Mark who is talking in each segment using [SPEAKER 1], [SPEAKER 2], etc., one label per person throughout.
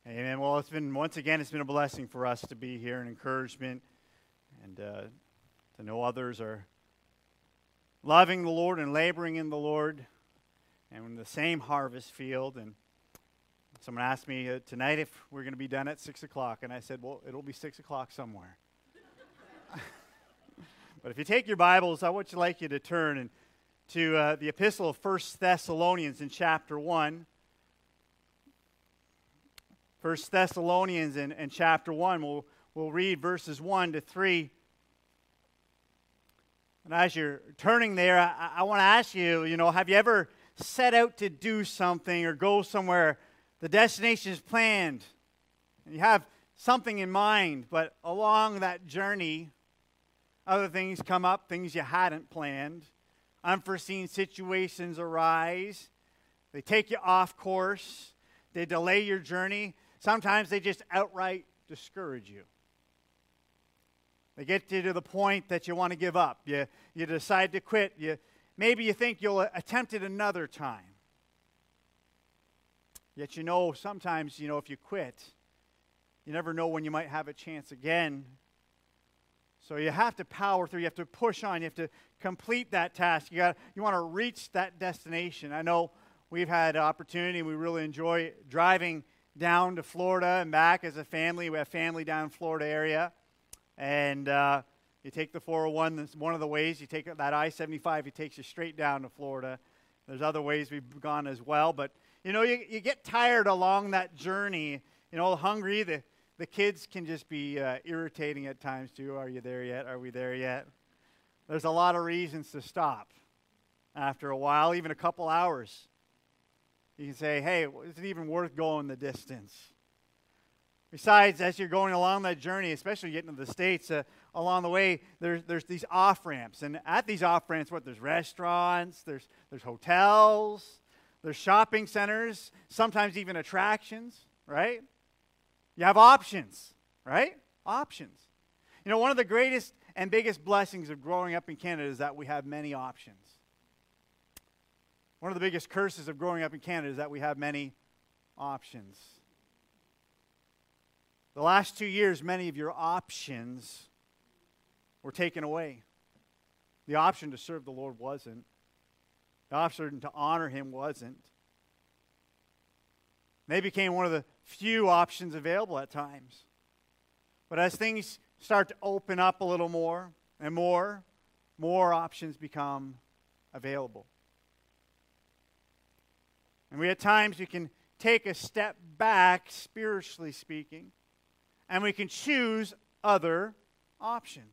[SPEAKER 1] Amen. Well, it's been a blessing for us to be here, an encouragement, and to know others are loving the Lord and laboring in the Lord, and in the same harvest field. And someone asked me tonight if we're going to be done at 6 o'clock, and I said, well, it'll be 6 o'clock somewhere. But if you take your Bibles, I would like you to turn to the epistle of 1 Thessalonians in chapter 1. 1 Thessalonians in chapter 1, we'll read verses 1 to 3. And as you're turning there, I want to ask you, have you ever set out to do something or go somewhere? The destination is planned, and you have something in mind, but along that journey, other things come up, things you hadn't planned. Unforeseen situations arise. They take you off course. They delay your journey. Sometimes they just outright discourage you. They get you to the point that you want to give up. You decide to quit. Maybe you think you'll attempt it another time. Yet sometimes, if you quit, you never know when you might have a chance again. So you have to power through. You have to push on. You have to complete that task. You want to reach that destination. I know we've had opportunity. We really enjoy driving down to Florida and back as a family. We have family down in Florida area. And you take the 401. That's one of the ways. You take that I-75. It takes you straight down to Florida. There's other ways we've gone as well. But, you get tired along that journey. Hungry. The kids can just be irritating at times too. Are you there yet? Are we there yet? There's a lot of reasons to stop after a while, even a couple hours. You can say, hey, is it even worth going the distance? Besides, as you're going along that journey, especially getting to the States, along the way, there's these off-ramps. And at these off-ramps, there's restaurants, there's hotels, there's shopping centers, sometimes even attractions, right? You have options, right? Options. One of the greatest and biggest blessings of growing up in Canada is that we have many options. One of the biggest curses of growing up in Canada is that we have many options. The last 2 years, many of your options were taken away. The option to serve the Lord wasn't. The option to honor Him wasn't. They became one of the few options available at times. But as things start to open up a little more and more options become available. And at times we can take a step back, spiritually speaking, and we can choose other options.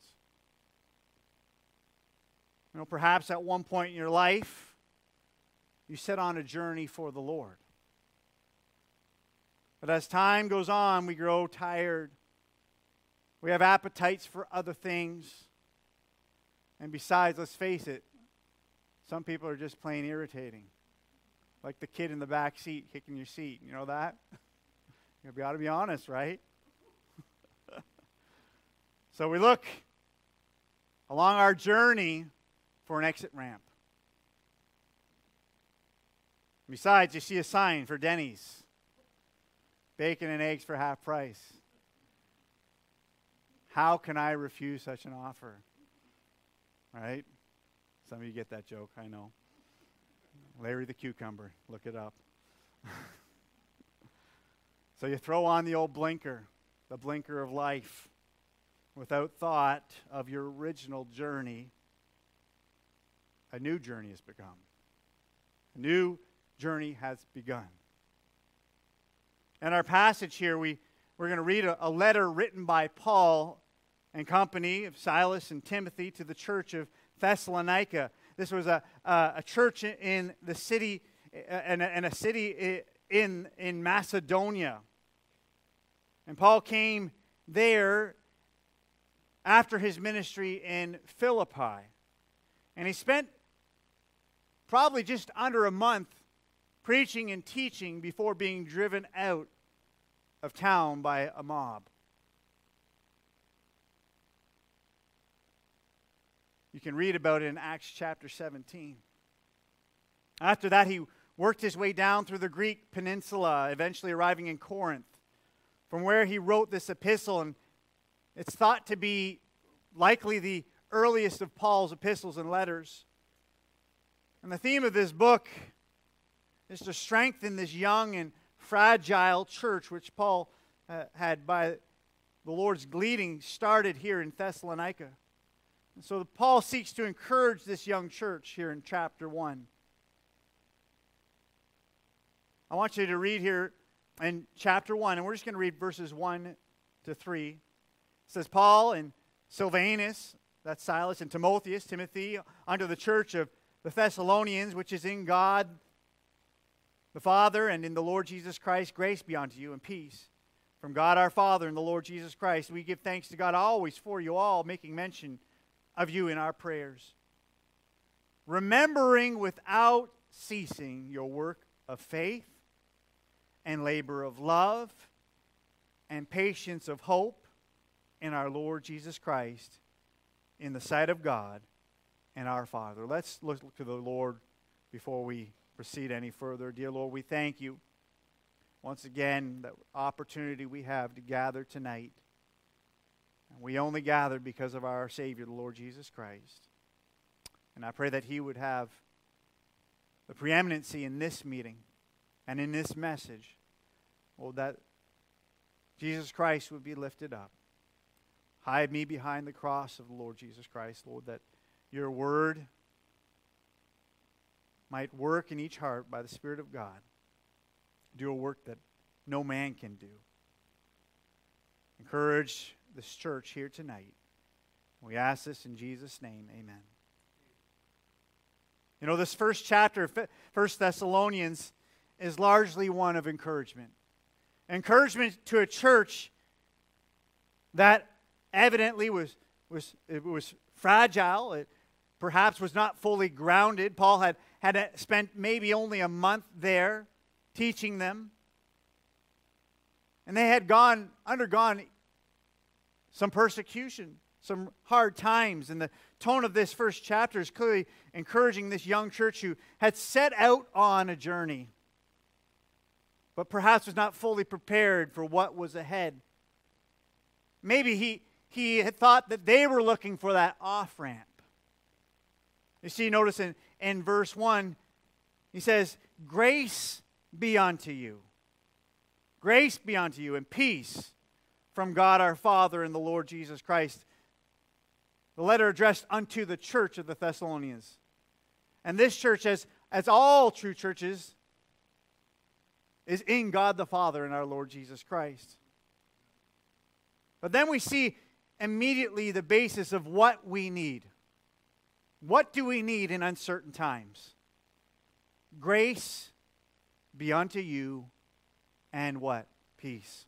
[SPEAKER 1] Perhaps at one point in your life, you set on a journey for the Lord. But as time goes on, we grow tired. We have appetites for other things. And besides, let's face it, some people are just plain irritating. Like the kid in the back seat kicking your seat. You know that? You ought to be honest, right? So we look along our journey for an exit ramp. Besides, you see a sign for Denny's. Bacon and eggs for half price. How can I refuse such an offer? Right? Some of you get that joke, I know. Larry the Cucumber, look it up. So you throw on the old blinker, the blinker of life, without thought of your original journey. A new journey has begun. A new journey has begun. In our passage here, we're going to read a letter written by Paul and company of Silas and Timothy to the church of Thessalonica. This was a church in the city, and a city in Macedonia. And Paul came there after his ministry in Philippi. And he spent probably just under a month preaching and teaching before being driven out of town by a mob. You can read about it in Acts chapter 17. After that, he worked his way down through the Greek peninsula, eventually arriving in Corinth, from where he wrote this epistle, and it's thought to be likely the earliest of Paul's epistles and letters. And the theme of this book is to strengthen this young and fragile church, which Paul had, by the Lord's leading, started here in Thessalonica. And so Paul seeks to encourage this young church here in chapter 1. I want you to read here in chapter 1, and we're just going to read verses 1 to 3. It says, Paul and Silvanus, that's Silas, and Timotheus, Timothy, unto the church of the Thessalonians, which is in God the Father and in the Lord Jesus Christ, grace be unto you and peace. From God our Father and the Lord Jesus Christ, we give thanks to God always for you all, making mention of you in our prayers, remembering without ceasing your work of faith and labor of love and patience of hope in our Lord Jesus Christ, in the sight of God and our Father. Let's look to the Lord before we proceed any further. Dear Lord, we thank you once again the opportunity we have to gather tonight. We only gathered because of our Savior, the Lord Jesus Christ. And I pray that He would have the preeminency in this meeting and in this message. Oh, that Jesus Christ would be lifted up. Hide me behind the cross of the Lord Jesus Christ, Lord, that your word might work in each heart by the Spirit of God. Do a work that no man can do. Encourage this church here tonight. We ask this in Jesus' name. Amen. You know, this first chapter of 1 Thessalonians is largely one of encouragement. Encouragement to a church that evidently was fragile. It perhaps was not fully grounded. Paul had spent maybe only a month there teaching them. And they had undergone some persecution, some hard times. And the tone of this first chapter is clearly encouraging this young church who had set out on a journey, but perhaps was not fully prepared for what was ahead. Maybe he had thought that they were looking for that off-ramp. You see, notice in verse 1, he says, grace be unto you. Grace be unto you and peace from God our Father and the Lord Jesus Christ. The letter addressed unto the church of the Thessalonians. And this church, as all true churches, is in God the Father and our Lord Jesus Christ. But then we see immediately the basis of what we need. What do we need in uncertain times? Grace be unto you and what? Peace.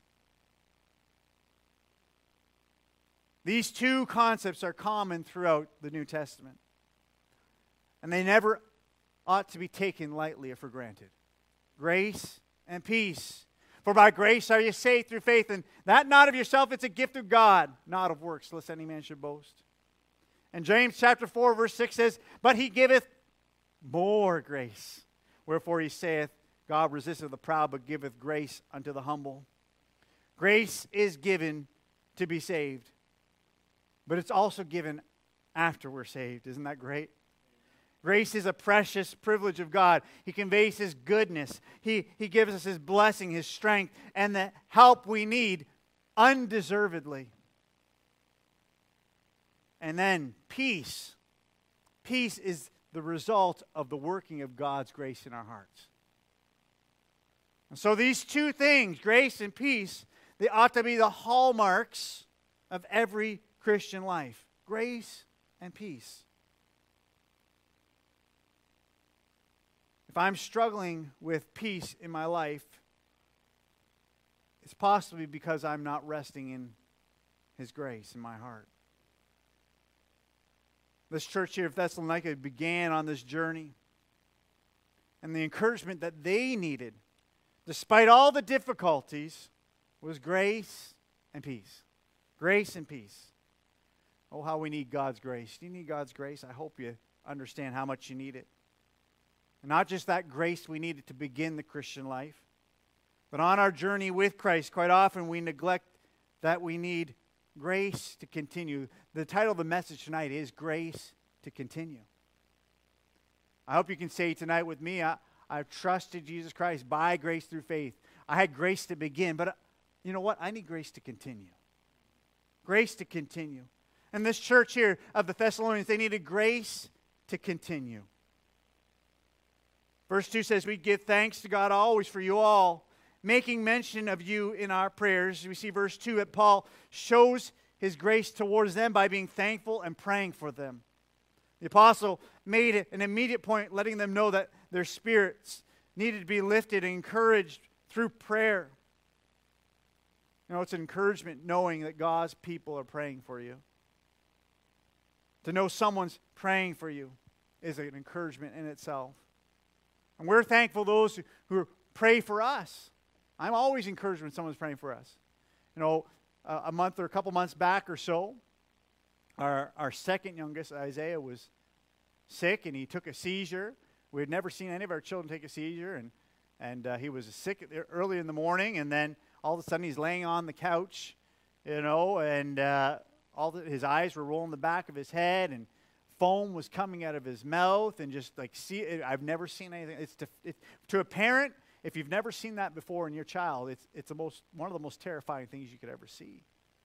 [SPEAKER 1] These two concepts are common throughout the New Testament. And they never ought to be taken lightly or for granted. Grace and peace. For by grace are you saved through faith, and that not of yourself, it's a gift of God, not of works, lest any man should boast. And James chapter 4, verse 6 says, but he giveth more grace. Wherefore he saith, God resisteth the proud, but giveth grace unto the humble. Grace is given to be saved. But it's also given after we're saved. Isn't that great? Grace is a precious privilege of God. He conveys His goodness. He gives us His blessing, His strength, and the help we need undeservedly. And then peace. Peace is the result of the working of God's grace in our hearts. And so these two things, grace and peace, they ought to be the hallmarks of every Christian life. Grace and peace. If I'm struggling with peace in my life, it's possibly because I'm not resting in His grace in my heart. This church here of Thessalonica began on this journey. And the encouragement that they needed, despite all the difficulties, was grace and peace. Grace and peace. Oh, how we need God's grace. Do you need God's grace? I hope you understand how much you need it. And not just that grace we needed to begin the Christian life, But on our journey with Christ, quite often we neglect that we need grace to continue. The title of the message tonight is Grace to Continue. I hope you can say tonight with me, I've trusted Jesus Christ by grace through faith. I had grace to begin, but you know what? I need grace to continue. Grace to continue. And this church here of the Thessalonians, they needed grace to continue. Verse 2 says, we give thanks to God always for you all, making mention of you in our prayers. We see verse 2 that Paul shows his grace towards them by being thankful and praying for them. The apostle made an immediate point, letting them know that their spirits needed to be lifted and encouraged through prayer. You know, it's an encouragement knowing that God's people are praying for you. To know someone's praying for you is an encouragement in itself. And we're thankful those who pray for us. I'm always encouraged when someone's praying for us. You know, a month or a couple months back or so, our second youngest, Isaiah, was sick and he took a seizure. We had never seen any of our children take a seizure, and he was sick early in the morning, and then all of a sudden he's laying on the couch, you know, and his eyes were rolling the back of his head, and foam was coming out of his mouth, and just like, I've never seen anything. To a parent, if you've never seen that before in your child, it's one of the most terrifying things you could ever see.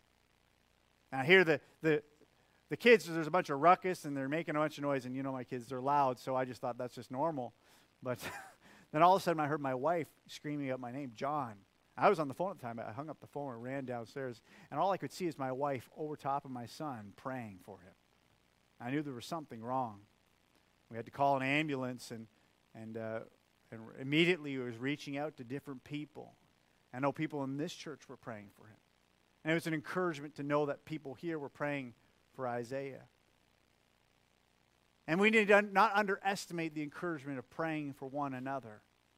[SPEAKER 1] Now here the kids, there's a bunch of ruckus and they're making a bunch of noise, and you know my kids, they're loud, so I just thought that's just normal. But then all of a sudden I heard my wife screaming out my name, John. I was on the phone at the time. I hung up the phone and ran downstairs, and all I could see is my wife over top of my son praying for him. I knew there was something wrong. We had to call an ambulance, and immediately it was reaching out to different people. I know people in this church were praying for him. And it was an encouragement to know that people here were praying for Isaiah. And we need to not underestimate the encouragement of praying for one another.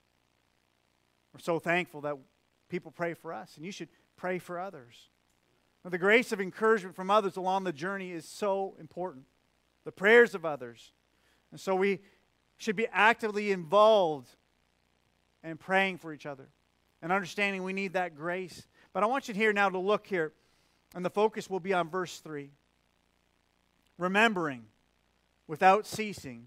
[SPEAKER 1] We're so thankful that people pray for us, and you should pray for others. Now, the grace of encouragement from others along the journey is so important. The prayers of others. And so we should be actively involved in praying for each other and understanding we need that grace. But I want you here now to look here, and the focus will be on verse 3. Remembering without ceasing.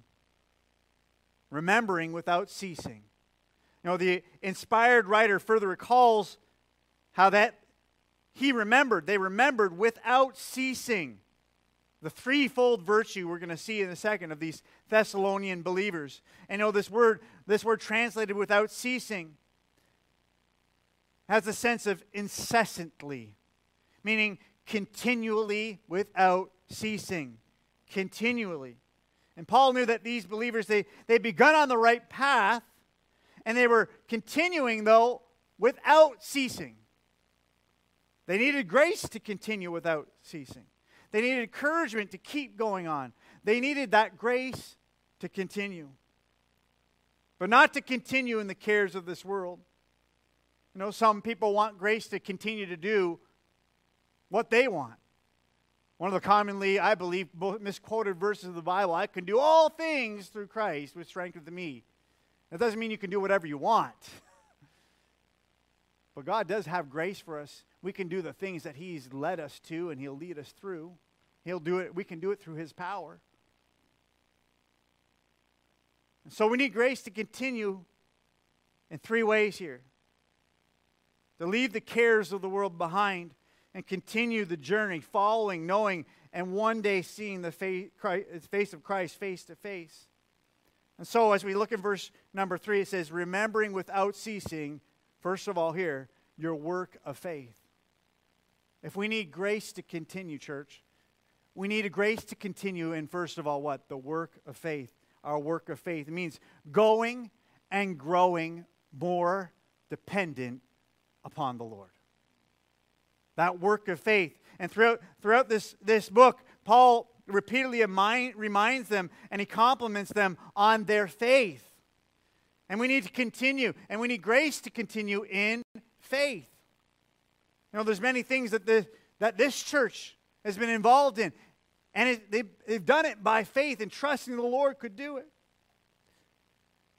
[SPEAKER 1] Remembering without ceasing. You know, the inspired writer further recalls how that they remembered without ceasing. The threefold virtue we're going to see in a second of these Thessalonian believers. And you know, this word translated without ceasing has a sense of incessantly, meaning continually without ceasing. Continually. And Paul knew that these believers, they'd begun on the right path, and they were continuing, though, without ceasing. They needed grace to continue without ceasing. They needed encouragement to keep going on. They needed that grace to continue. But not to continue in the cares of this world. You know, some people want grace to continue to do what they want. One of the commonly, I believe, misquoted verses of the Bible, I can do all things through Christ which strengtheneth me. That doesn't mean you can do whatever you want. But God does have grace for us. We can do the things that He's led us to, and He'll lead us through. He'll do it. We can do it through His power. And so we need grace to continue in three ways here. To leave the cares of the world behind and continue the journey, following, knowing, and one day seeing the face of Christ face to face. And so as we look in verse number 3, it says, remembering without ceasing, first of all here, your work of faith. If we need grace to continue, church, we need a grace to continue in, first of all, what? The work of faith. Our work of faith. It means going and growing more dependent upon the Lord. That work of faith. And throughout this book, Paul repeatedly reminds them, and he compliments them on their faith. And we need to continue, and we need grace to continue in faith. You know, there's many things that this church has been involved in, and they've done it by faith and trusting the Lord could do it.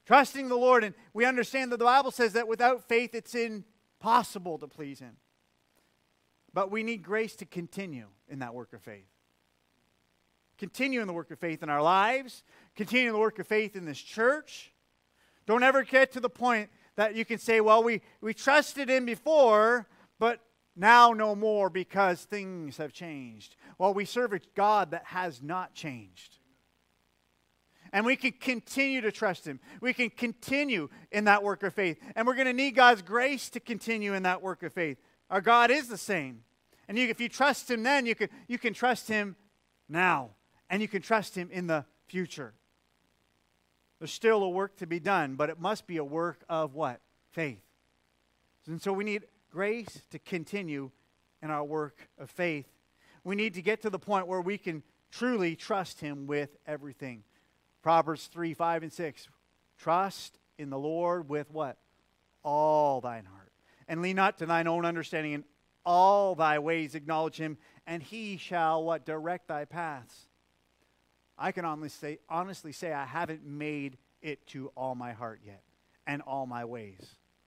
[SPEAKER 1] Trusting the Lord, and we understand that the Bible says that without faith it's impossible to please Him. But we need grace to continue in that work of faith. Continue in the work of faith in our lives. Continue in the work of faith in this church. Don't ever get to the point that you can say, well, we trusted Him before, but now no more because things have changed. Well, we serve a God that has not changed. And we can continue to trust Him. We can continue in that work of faith. And we're going to need God's grace to continue in that work of faith. Our God is the same. And if you trust Him then, you can trust Him now. And you can trust Him in the future. There's still a work to be done, but it must be a work of what? Faith. And so we need grace to continue in our work of faith. We need to get to the point where we can truly trust Him with everything. Proverbs 3, 5, and 6. Trust in the Lord with what? All thine heart. And lean not to thine own understanding. In all thy ways acknowledge Him, and He shall what? Direct thy paths. I can honestly say I haven't made it to all my heart yet and all my ways.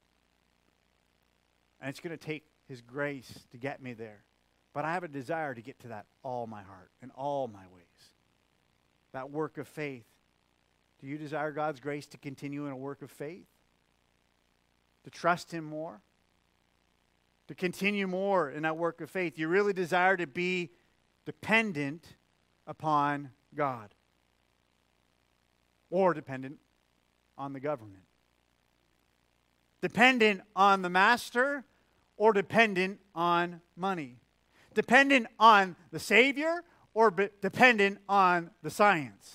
[SPEAKER 1] And it's going to take His grace to get me there. But I have a desire to get to that all my heart and all my ways. That work of faith. Do you desire God's grace to continue in a work of faith? To trust Him more? To continue more in that work of faith? You really desire to be dependent upon God? Or dependent on the government? Dependent on the master or dependent on money? Dependent on the Savior or dependent on the science?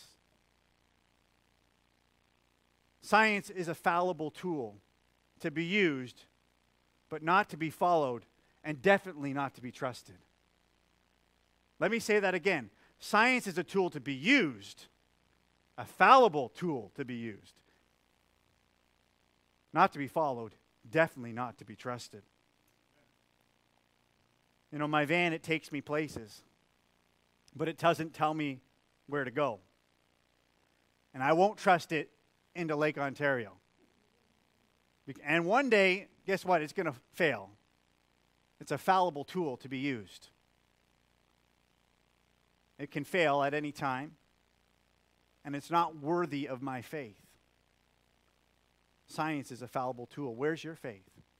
[SPEAKER 1] Science is a fallible tool to be used, but not to be followed, and definitely not to be trusted. Let me say that again. Science is a tool to be used, a fallible tool to be used. Not to be followed, definitely not to be trusted. You know, my van, it takes me places, but it doesn't tell me where to go. And I won't trust it into Lake Ontario. And one day, guess what? It's going to fail. It's a fallible tool to be used. It can fail at any time, and it's not worthy of my faith. Science is a fallible tool. Where's your faith?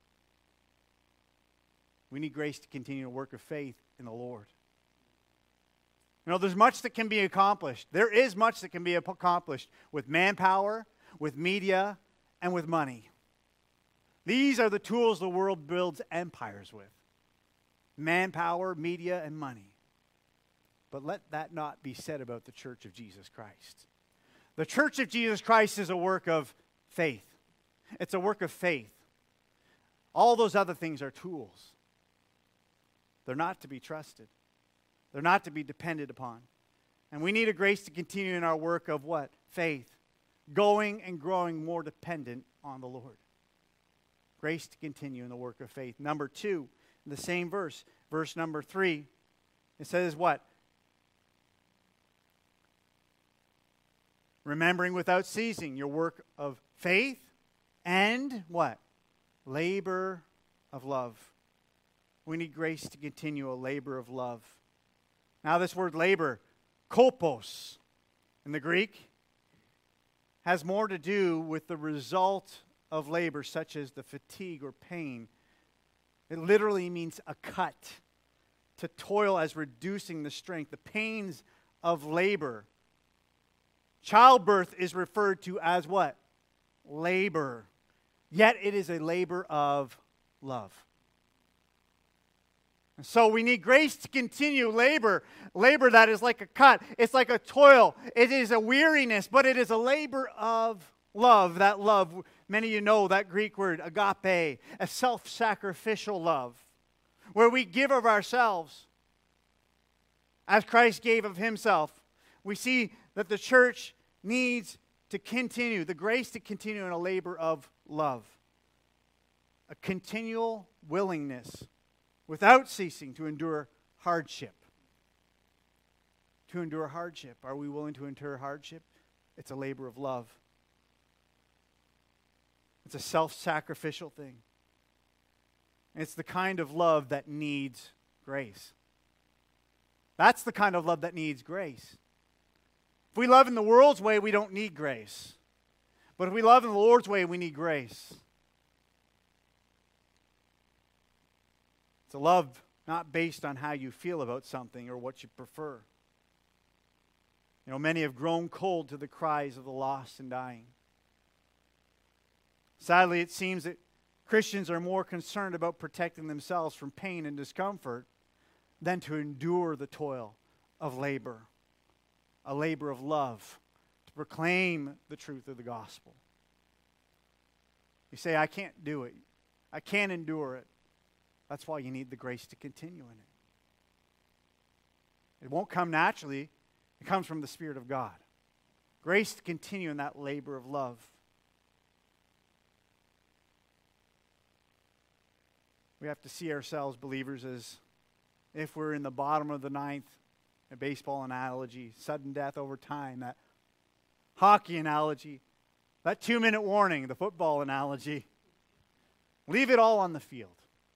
[SPEAKER 1] We need grace to continue to work of faith in the Lord. You know, there's much that can be accomplished. There is much that can be accomplished with manpower, with media, and with money. These are the tools the world builds empires with. Manpower, media, and money. But let that not be said about the Church of Jesus Christ. The Church of Jesus Christ is a work of faith. It's a work of faith. All those other things are tools. They're not to be trusted. They're not to be depended upon. And we need a grace to continue in our work of what? Faith. Going and growing more dependent on the Lord. Grace to continue in the work of faith. Number 2, in the same verse, verse number 3, it says what? Remembering without ceasing your work of faith and what? Labor of love. We need grace to continue a labor of love. Now this word labor, kolpos, in the Greek, has more to do with the result of labor, such as the fatigue or pain. It literally means a cut, to toil as reducing the strength, the pains of labor. Childbirth is referred to as what? Labor. Yet it is a labor of love. And so we need grace to continue labor. Labor that is like a cut. It's like a toil. It is a weariness, but it is a labor of love. That love, many of you know that Greek word, agape, a self-sacrificial love, where we give of ourselves as Christ gave of Himself. We see that the church needs to continue, the grace to continue in a labor of love. A continual willingness without ceasing to endure hardship. To endure hardship. Are we willing to endure hardship? It's a labor of love. It's a self-sacrificial thing. It's the kind of love that needs grace. That's the kind of love that needs grace. If we love in the world's way, we don't need grace. But if we love in the Lord's way, we need grace. It's a love not based on how you feel about something or what you prefer. You know, many have grown cold to the cries of the lost and dying. Sadly, it seems that Christians are more concerned about protecting themselves from pain and discomfort than to endure the toil of labor, a labor of love, to proclaim the truth of the gospel. You say, I can't do it. I can't endure it. That's why you need the grace to continue in it. It won't come naturally. It comes from the Spirit of God. Grace to continue in that labor of love. We have to see ourselves, believers, as if we're in the bottom of the ninth, a baseball analogy, sudden death over time, that hockey analogy, that 2-minute warning, the football analogy. Leave it all on the field.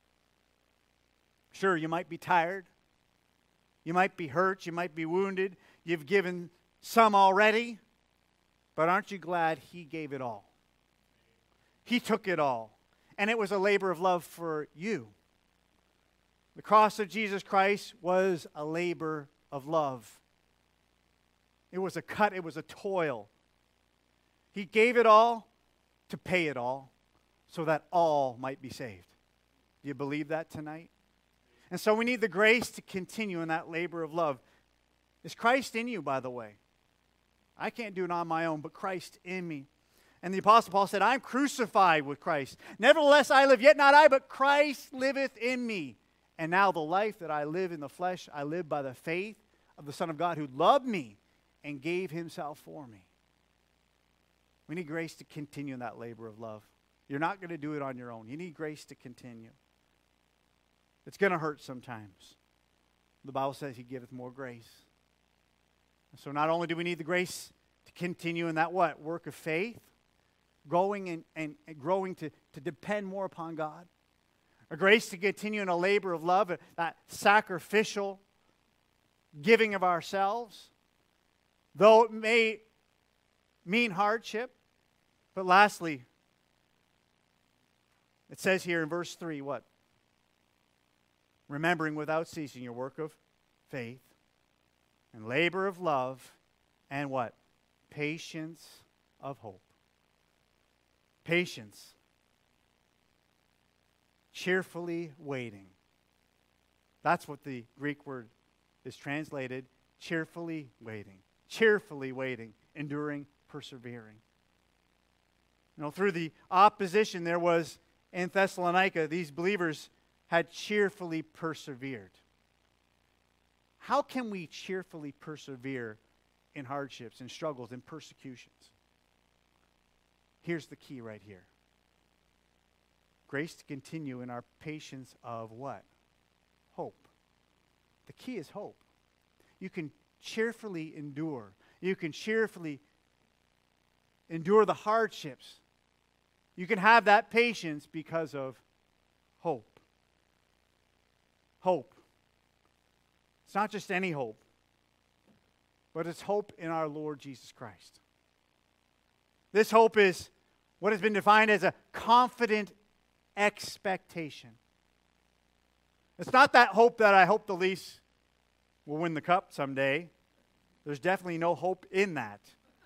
[SPEAKER 1] Sure, you might be tired. You might be hurt. You might be wounded. You've given some already. But aren't you glad He gave it all? He took it all. And it was a labor of love for you. The cross of Jesus Christ was a labor of love. It was a cut. It was a toil. He gave it all to pay it all so that all might be saved. Do you believe that tonight? And so we need the grace to continue in that labor of love. Is Christ in you, by the way? I can't do it on my own, but Christ in me. And the Apostle Paul said, I'm crucified with Christ. Nevertheless, I live, yet not I, but Christ liveth in me. And now the life that I live in the flesh, I live by the faith of the Son of God who loved me and gave Himself for me. We need grace to continue in that labor of love. You're not going to do it on your own. You need grace to continue. It's going to hurt sometimes. The Bible says He giveth more grace. So not only do we need the grace to continue in that what? Work of faith, growing and growing to depend more upon God. A grace to continue in a labor of love, that sacrificial giving of ourselves, though it may mean hardship. But lastly, it says here in verse 3, what? Remembering without ceasing your work of faith and labor of love and what? Patience of hope. Patience. Cheerfully waiting. That's what the Greek word is translated. Cheerfully waiting. Cheerfully waiting. Enduring, persevering. You know, through the opposition there was in Thessalonica, these believers had cheerfully persevered. How can we cheerfully persevere in hardships and struggles and persecutions? Here's the key right here. Grace to continue in our patience of what? Hope. The key is hope. You can cheerfully endure. You can cheerfully endure the hardships. You can have that patience because of hope. Hope. It's not just any hope, but it's hope in our Lord Jesus Christ. This hope is what has been defined as a confident expectation. It's not that hope that I hope the Leafs will win the cup someday. There's definitely no hope in that.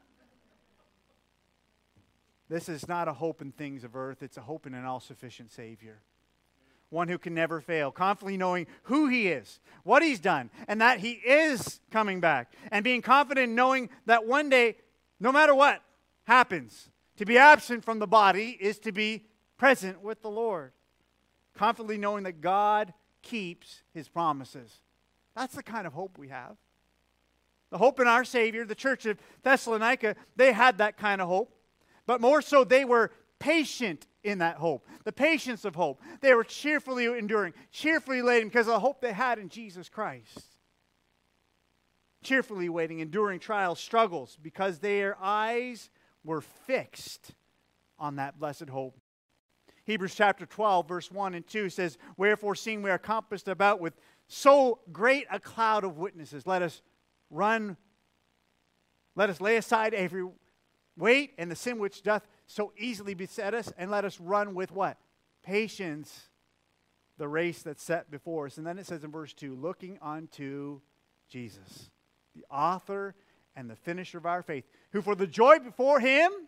[SPEAKER 1] This is not a hope in things of earth. It's a hope in an all-sufficient Savior. One who can never fail, confidently knowing who He is, what He's done, and that He is coming back. And being confident in knowing that one day, no matter what happens, to be absent from the body is to be present with the Lord. Confidently knowing that God keeps His promises. That's the kind of hope we have. The hope in our Savior, the church of Thessalonica, they had that kind of hope. But more so, they were patient in that hope. The patience of hope. They were cheerfully enduring, cheerfully waiting because of the hope they had in Jesus Christ. Cheerfully waiting, enduring trials, struggles, because their eyes were fixed on that blessed hope. Hebrews chapter 12, verse 1 and 2 says, "Wherefore, seeing we are compassed about with so great a cloud of witnesses, let us lay aside every weight and the sin which doth so easily beset us, and let us run with" what? Patience, the race that's set before us. And then it says in verse 2, "Looking unto Jesus, the author and the finisher of our faith, who for the joy before him,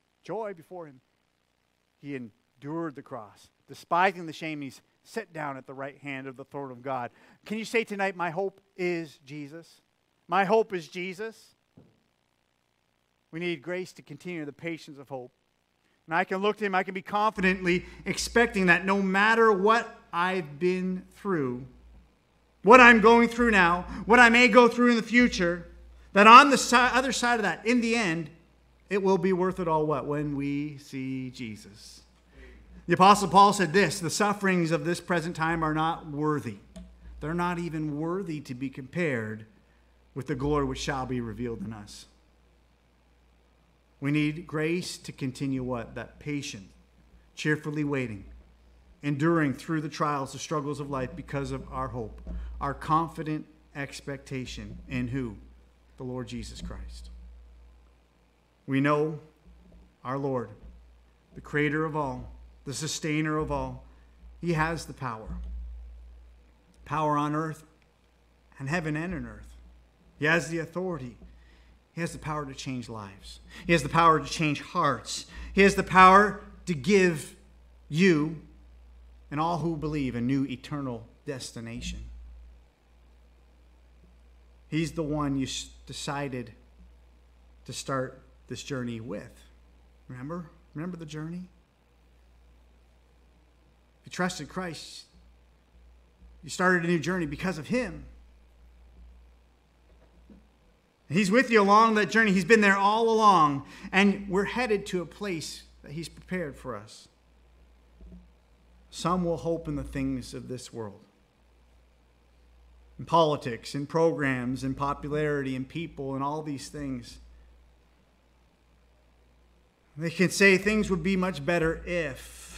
[SPEAKER 1] he endured the cross, despising the shame, he's set down at the right hand of the throne of God." Can you say tonight, my hope is Jesus? My hope is Jesus. We need grace to continue the patience of hope. And I can look to him, I can be confidently expecting that no matter what I've been through, what I'm going through now, what I may go through in the future, that on the other side of that, in the end, it will be worth it all what? When we see Jesus. The Apostle Paul said this, "The sufferings of this present time are not worthy." They're not even worthy to be compared with the glory which shall be revealed in us. We need grace to continue what? That patient, cheerfully waiting, enduring through the trials, the struggles of life because of our hope, our confident expectation in who? The Lord Jesus Christ. We know our Lord, the creator of all, the sustainer of all. He has the power. Power on earth and heaven and on earth. He has the authority. He has the power to change lives. He has the power to change hearts. He has the power to give you and all who believe a new eternal destination. He's the one you decided to start this journey with. Remember? Remember the journey? If you trusted Christ, you started a new journey because of him. He's with you along that journey. He's been there all along. And we're headed to a place that he's prepared for us. Some will hope in the things of this world. In politics, in programs, in popularity, in people, and all these things. They can say things would be much better if.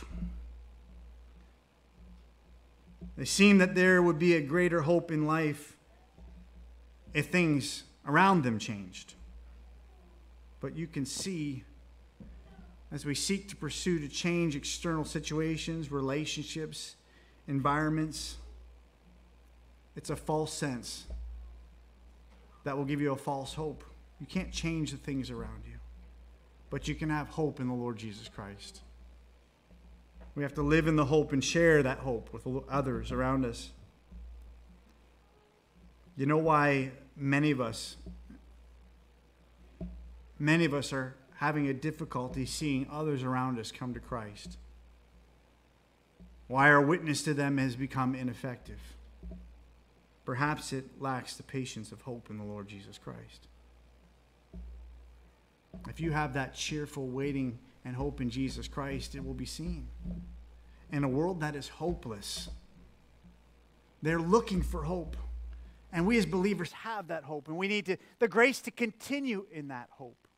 [SPEAKER 1] They seem that there would be a greater hope in life if things around them changed. But you can see, as we seek to pursue to change external situations, relationships, environments, it's a false sense that will give you a false hope. You can't change the things around you, but you can have hope in the Lord Jesus Christ. We have to live in the hope and share that hope with others around us. You know why many of us are having a difficulty seeing others around us come to Christ? Why our witness to them has become ineffective? Perhaps it lacks the patience of hope in the Lord Jesus Christ. If you have that cheerful waiting and hope in Jesus Christ, it will be seen. In a world that is hopeless, they're looking for hope. And we as believers have that hope. And we need the grace to continue in that hope.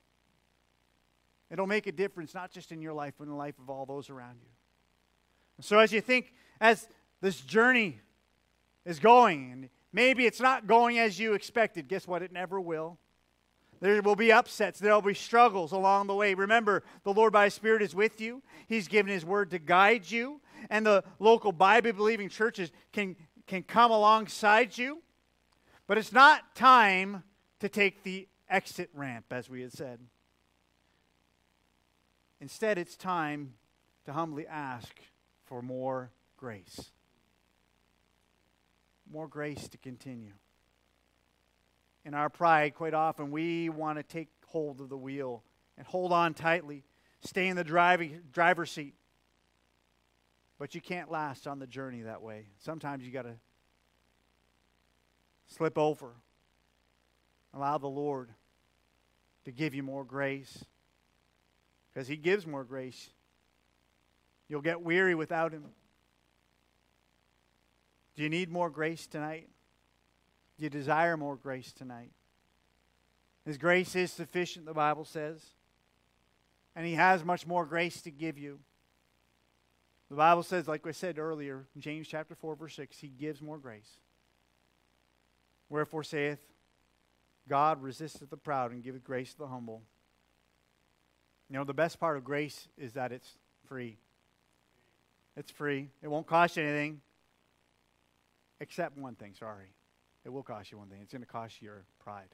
[SPEAKER 1] It'll make a difference not just in your life, but in the life of all those around you. So as you think, as this journey is going, and maybe it's not going as you expected, guess what? It never will. There will be upsets. There will be struggles along the way. Remember, the Lord by His Spirit is with you. He's given His Word to guide you. And the local Bible-believing churches can come alongside you. But it's not time to take the exit ramp, as we had said. Instead, it's time to humbly ask for more grace. More grace to continue. In our pride, quite often, we want to take hold of the wheel and hold on tightly, stay in the driver's seat. But you can't last on the journey that way. Sometimes you got to slip over. Allow the Lord to give you more grace. Because He gives more grace. You'll get weary without Him. Do you need more grace tonight? Do you desire more grace tonight? His grace is sufficient, the Bible says. And He has much more grace to give you. The Bible says, like I said earlier, in James chapter 4, verse 6, He gives more grace. Wherefore saith, God resisteth the proud and giveth grace to the humble. You know, the best part of grace is that it's free. It's free. It won't cost you anything. Except one thing, sorry. It will cost you one thing. It's going to cost you your pride.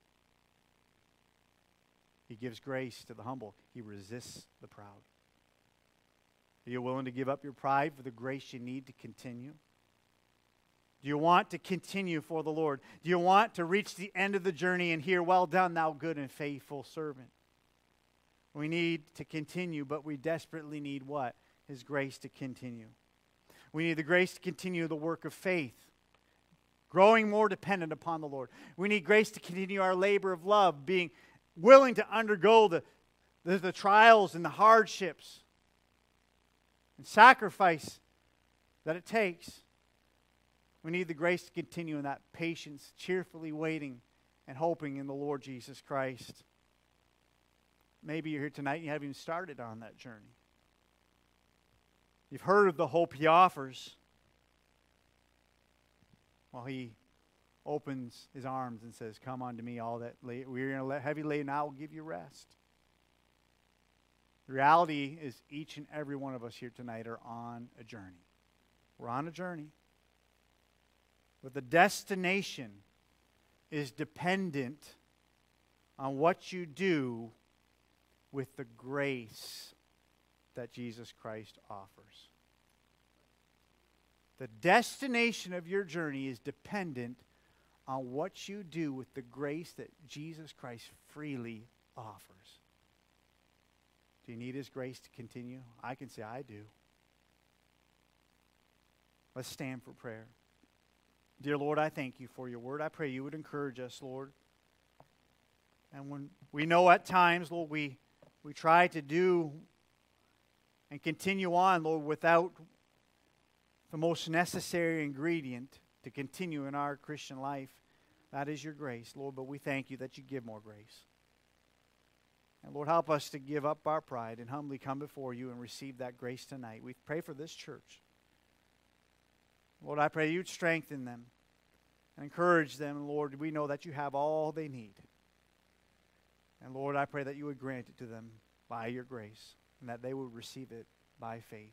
[SPEAKER 1] He gives grace to the humble. He resists the proud. Are you willing to give up your pride for the grace you need to continue? Do you want to continue for the Lord? Do you want to reach the end of the journey and hear, well done, thou good and faithful servant? We need to continue, but we desperately need what? His grace to continue. We need the grace to continue the work of faith, growing more dependent upon the Lord. We need grace to continue our labor of love, being willing to undergo the trials and the hardships and sacrifice that it takes. We need the grace to continue in that patience, cheerfully waiting and hoping in the Lord Jesus Christ. Maybe you're here tonight and you haven't even started on that journey. You've heard of the hope He offers. Well, He opens His arms and says, come unto me, all that we're going to heavy laden, I will give you rest. The reality is each and every one of us here tonight are on a journey. We're on a journey. But the destination is dependent on what you do with the grace that Jesus Christ offers. The destination of your journey is dependent on what you do with the grace that Jesus Christ freely offers. Do you need His grace to continue? I can say I do. Let's stand for prayer. Dear Lord, I thank You for Your word. I pray You would encourage us, Lord. And when we know at times, Lord, we try to do and continue on, Lord, without the most necessary ingredient to continue in our Christian life, that is Your grace, Lord. But we thank You that You give more grace. And Lord, help us to give up our pride and humbly come before You and receive that grace tonight. We pray for this church. Lord, I pray You'd strengthen them and encourage them. And Lord, we know that You have all they need. And Lord, I pray that You would grant it to them by Your grace and that they would receive it by faith.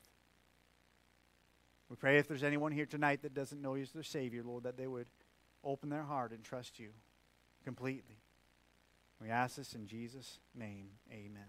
[SPEAKER 1] We pray if there's anyone here tonight that doesn't know You as their Savior, Lord, that they would open their heart and trust You completely. We ask this in Jesus' name. Amen.